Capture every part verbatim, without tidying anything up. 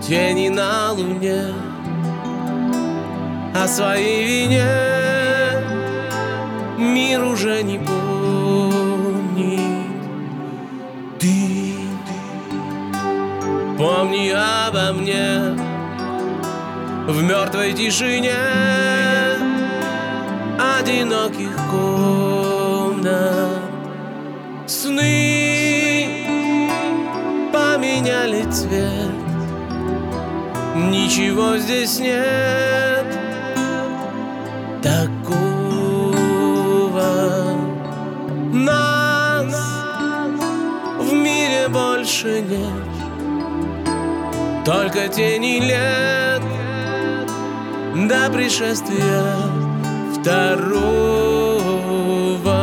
Тени на луне, о своей вине мир уже не помнит. Ты, помни обо мне в мертвой тишине одиноких комнат. Сны поменяли цвет, ничего здесь нет такого. Нас в мире больше нет, только тени лет до пришествия второго.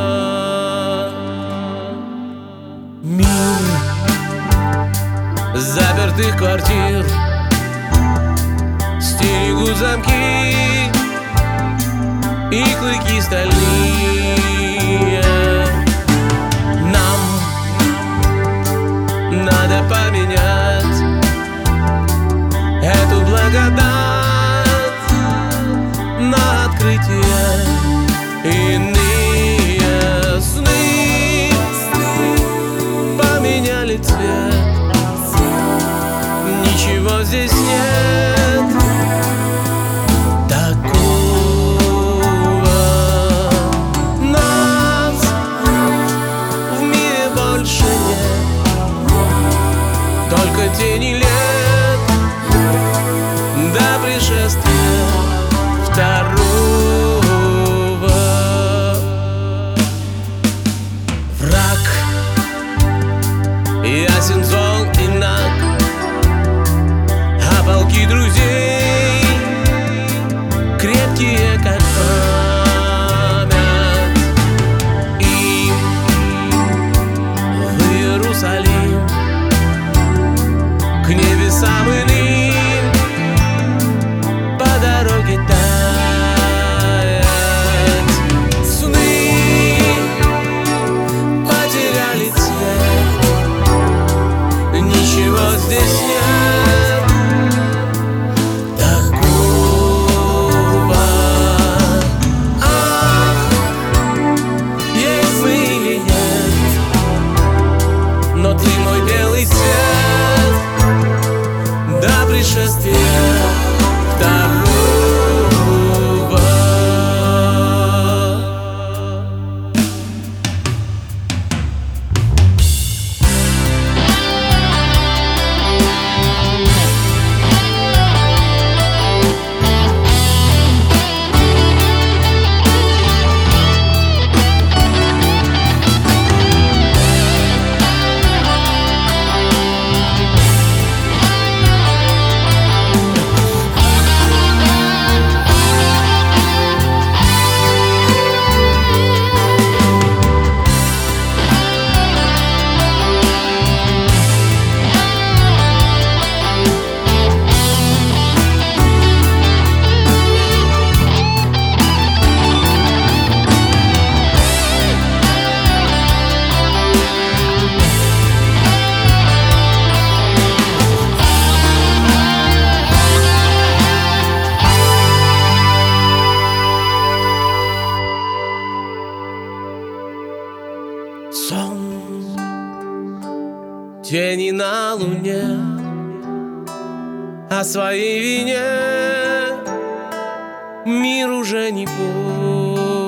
Мир запертых квартир стерегут замки и клыки стальные. Нам надо поменять эту благодать на открытие. Иные сны поменяли цвет, ничего здесь нет такого. Нас в мире больше нет, только тени лет до пришествия второго. Враг ясен, зол и наг, а полки друзей крепкие, как память. Им в Иерусалим, к небесам иным по дороге таять. Сны потеряли цвет, ничего здесь нет такого. Ах, есть мы или нет, но ты мой белый свет до пришествия второго. Сон, тени на луне, о своей вине мир уже не помнит.